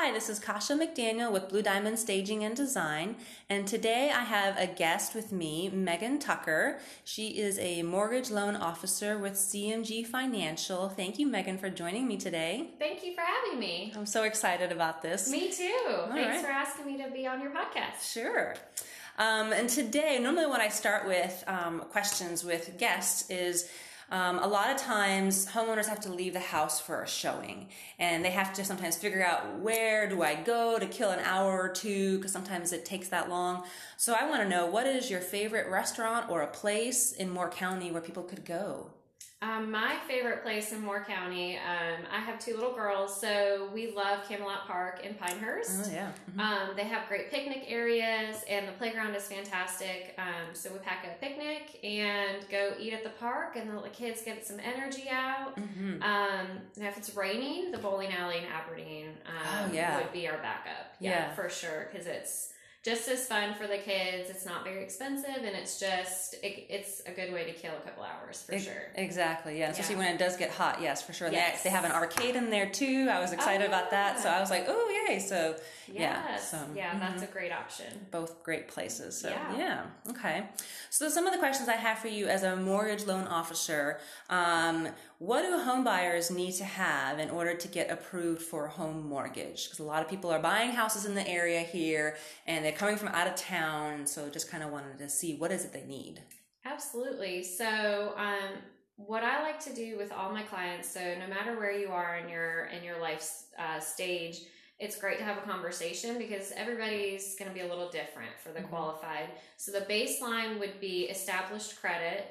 Hi, this is Kasha McDaniel with Blue Diamond Staging and Design, and today I have a guest with me, Megan Tucker. She is a mortgage loan officer with CMG Financial. Thank you, Megan, for joining me today. Thank you for having me. I'm so excited about this. Me too. Thanks for asking me to be on your podcast. Sure. And today, normally when I start with questions with guests is a lot of times homeowners have to leave the house for a showing, and they have to sometimes figure out, where do I go to kill an hour or two, because sometimes it takes that long. So I want to know, what is your favorite restaurant or a place in Moore County where people could go? My favorite place in Moore County, I have two little girls, so we love Camelot Park in Pinehurst. Oh, yeah. Mm-hmm. They have great picnic areas, and the playground is fantastic. So we pack a picnic and go eat at the park, and let the kids get some energy out. Mm-hmm. And if it's raining, the bowling alley in Aberdeen would be our backup. Yeah, for sure, because it's just as fun for the kids. It's not very expensive, and it's just it's a good way to kill a couple hours for sure. Exactly, yeah. Especially when it does get hot, yes, for sure. Yes. They have an arcade in there too. I was excited about that, so I was like, oh yay! So that's a great option. Both great places. So okay. So some of the questions I have for you as a mortgage loan officer. What do home buyers need to have in order to get approved for a home mortgage? Because a lot of people are buying houses in the area here, and they're coming from out of town, so just kind of wanted to see, what is it they need? Absolutely. So what I like to do with all my clients, so no matter where you are in your life stage, it's great to have a conversation because everybody's going to be a little different for the qualified. So the baseline would be established credit,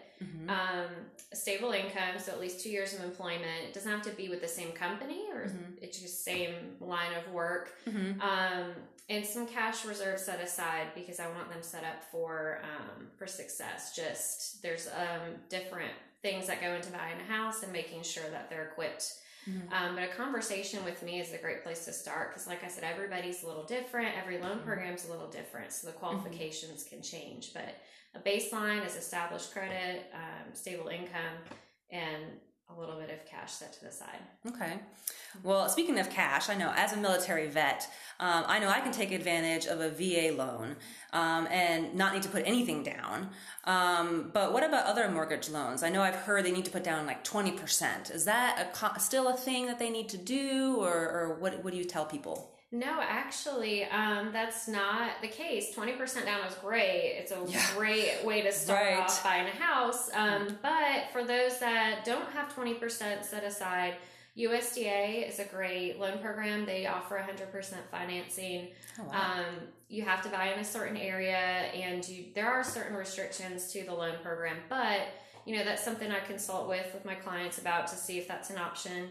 stable income, so at least 2 years of employment. It doesn't have to be with the same company, or it's just same line of work. And some cash reserves set aside because I want them set up for success. Just there's different things that go into buying a house and making sure that they're equipped. But a conversation with me is a great place to start because, like I said, everybody's a little different. Every loan program's a little different, so the qualifications can change. But a baseline is established credit, stable income, and a little bit of cash set to the side. Okay. Well, speaking of cash, I know as a military vet, I know I can take advantage of a VA loan and not need to put anything down. But what about other mortgage loans? I know I've heard they need to put down like 20%. Is that still a thing that they need to do, or what do you tell people? No, actually, that's not the case. 20% down is great. It's a great way to start off buying a house. But for those that don't have 20% set aside, USDA is a great loan program. They offer 100% financing. Oh, wow. You have to buy in a certain area, and there are certain restrictions to the loan program. But, that's something I consult with my clients about to see if that's an option.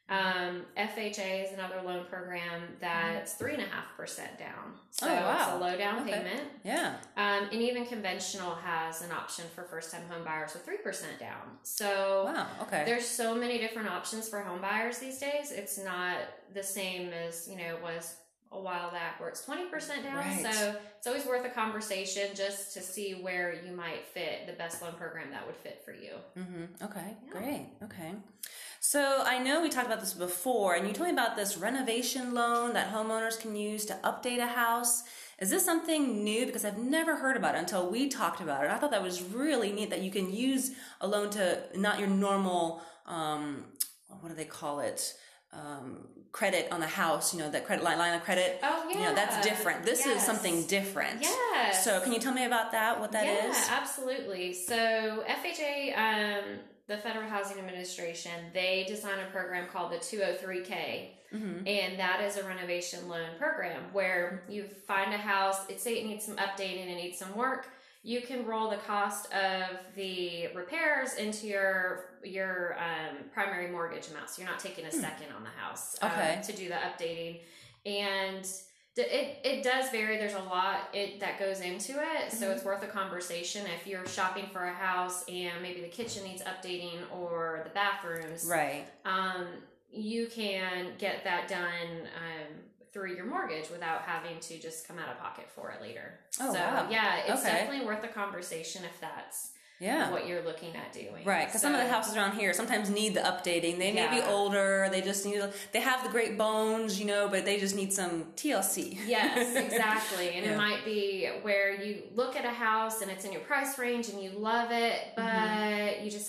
FHA is another loan program that's 3.5% down. So it's a low down payment. Yeah. And even conventional has an option for first time home buyers with 3% down. So there's so many different options for home buyers these days. It's not the same as, it was a while back where it's 20% down. Right. So it's always worth a conversation just to see where you might fit the best loan program that would fit for you. Okay, great. Okay. So I know we talked about this before, and you told me about this renovation loan that homeowners can use to update a house. Is this something new? Because I've never heard about it until we talked about it. I thought that was really neat that you can use a loan to not your normal, what do they call it? Credit on the house, that credit line of credit. Oh, yeah. That's different. This is something different. Yes. So can you tell me about that, what that is? Yeah, absolutely. So FHA, the Federal Housing Administration, they designed a program called the 203K. And that is a renovation loan program where you find a house, say it needs some updating and it needs some work. You can roll the cost of the repairs into your primary mortgage amount. So you're not taking a second on the house to do the updating. And it does vary. There's a lot that goes into it. So it's worth a conversation if you're shopping for a house and maybe the kitchen needs updating or the bathrooms. Right. You can get that done through your mortgage without having to just come out of pocket for it later. Oh, wow. Yeah, it's definitely worth a conversation if that's Yeah. what you're looking at doing. Right, because some of the houses around here sometimes need the updating. They may be older. They just need. They have the great bones, but they just need some TLC. Yes, exactly. And it might be where you look at a house and it's in your price range and you love it, but you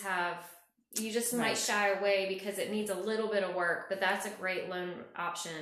just might shy away because it needs a little bit of work. But that's a great loan option,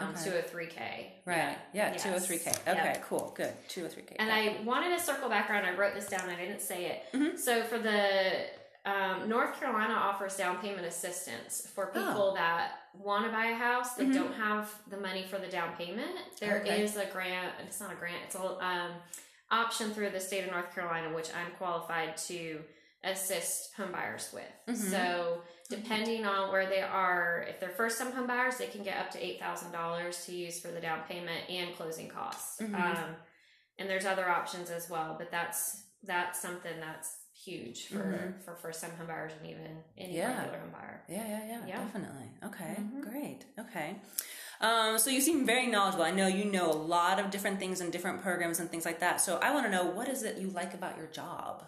203K. Right. Yeah, 203K. Okay, cool. Good. 203K. And I wanted to circle back around. I wrote this down. I didn't say it. So for the North Carolina offers down payment assistance for people that want to buy a house that don't have the money for the down payment. There is a grant. It's not a grant. It's an option through the state of North Carolina, which I'm qualified to assist home buyers with. So depending on where they are, if they're first time home buyers, they can get up to $8,000 to use for the down payment and closing costs. And there's other options as well, but that's something that's huge for first time home buyers and even any regular home buyer. Yeah, definitely. Okay, great. Okay. So you seem very knowledgeable. I know you know a lot of different things and different programs and things like that. So I want to know, what is it you like about your job?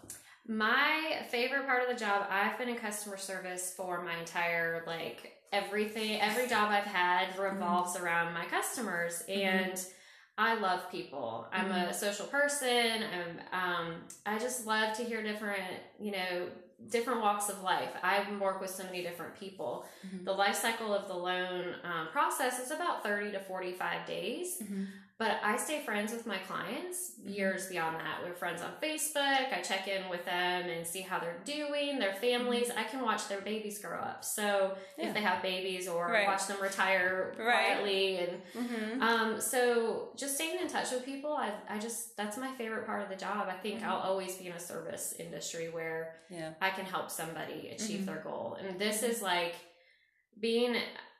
My favorite part of the job, I've been in customer service for my entire, every job I've had revolves around my customers, and I love people. I'm a social person. I just love to hear different walks of life. I work with so many different people. The life cycle of the loan process is about 30 to 45 days. But I stay friends with my clients years beyond that. We're friends on Facebook. I check in with them and see how they're doing, their families. I can watch their babies grow up. So if they have babies, or watch them retire quietly. And so just staying in touch with people, that's my favorite part of the job. I think I'll always be in a service industry where I can help somebody achieve their goal. And this is being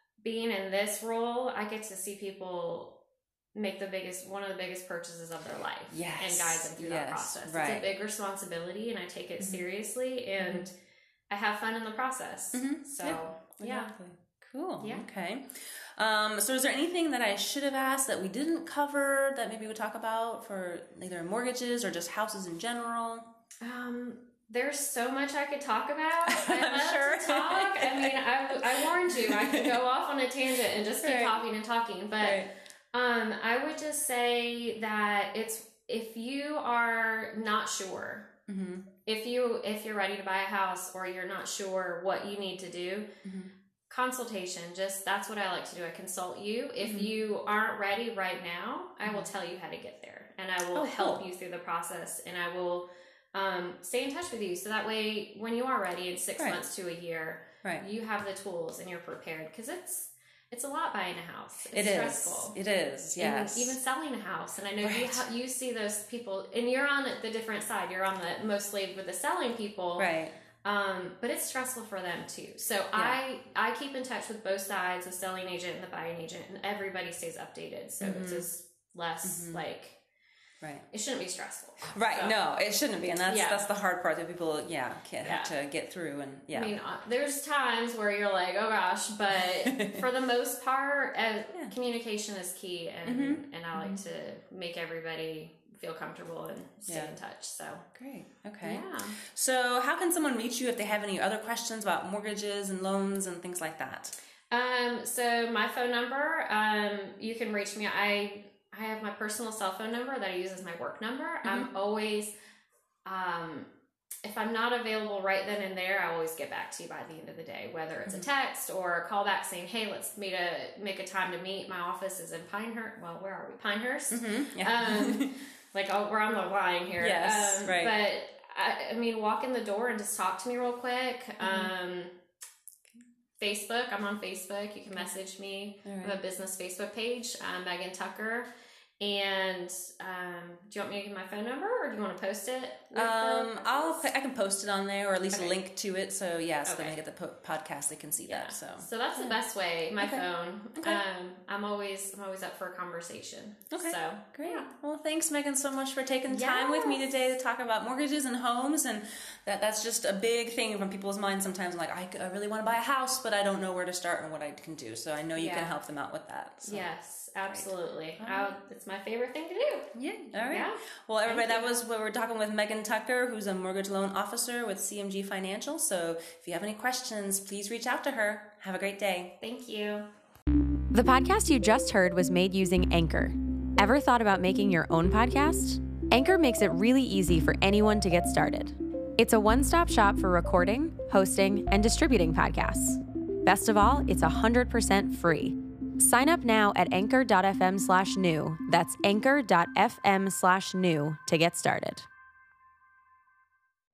in this role, I get to see people make one of the biggest purchases of their life and guide them through that process. It's a big responsibility, and I take it seriously, and I have fun in the process. So, exactly. Cool. Yeah. Okay. So is there anything that I should have asked that we didn't cover that maybe we'll talk about for either mortgages or just houses in general? There's so much I could talk about. I love to talk. I mean, I warned you. I could go off on a tangent and just keep talking and talking, but I would just say that if you are not sure, if you're ready to buy a house or you're not sure what you need to do, consultation, that's what I like to do. I consult you. If you aren't ready right now, I will tell you how to get there, and I will help you through the process, and I will stay in touch with you. So that way, when you are ready in 6 months to a year, you have the tools and you're prepared, because it's a lot buying a house. It's stressful. It is, yes. Even selling a house. And I know you see those people, and you're on the different side. You're on the mostly with the selling people. Right. But it's stressful for them too. So I keep in touch with both sides, the selling agent and the buying agent, and everybody stays updated. So it's just less it shouldn't be stressful. Right. So, no, it shouldn't be. And that's the hard part that people, can't have to get through. And I mean, there's times where you're like, oh gosh, but for the most part, communication is key. And I like to make everybody feel comfortable and stay in touch. So great. Okay. Yeah. So how can someone reach you if they have any other questions about mortgages and loans and things like that? So my phone number, you can reach me. I have my personal cell phone number that I use as my work number. I'm always, if I'm not available right then and there, I always get back to you by the end of the day, whether it's a text or a call back saying, hey, let's make a time to meet. My office is in Pinehurst. Well, where are we? Pinehurst? We're on the line here. Yes, right. But I mean, walk in the door and just talk to me real quick. Facebook, I'm on Facebook. You can message me. I have a business Facebook page, Megan Tucker. And do you want me to give my phone number, or do you want to post it? I can post it on there, or at least a link to it. So when they get the podcast, they can see that. So that's the best way. My phone. Okay. I'm always always up for a conversation. Okay. So great. yeah. Well, thanks, Megan, so much for taking time with me today to talk about mortgages and homes, and that's just a big thing from people's minds sometimes. Like, I really want to buy a house, but I don't know where to start and what I can do. So I know you can help them out with that. So. Yes, absolutely. It's my favorite thing to do. Yeah. All right. Yeah. Well, everybody, that was what we're talking with Megan Tucker, who's a mortgage loan officer with CMG Financial. So if you have any questions, please reach out to her. Have a great day. Thank you. The podcast you just heard was made using Anchor. Ever thought about making your own podcast? Anchor makes it really easy for anyone to get started. It's a one-stop shop for recording, hosting, and distributing podcasts. Best of all, it's 100% free. Sign up now at anchor.fm/new. That's anchor.fm/new to get started.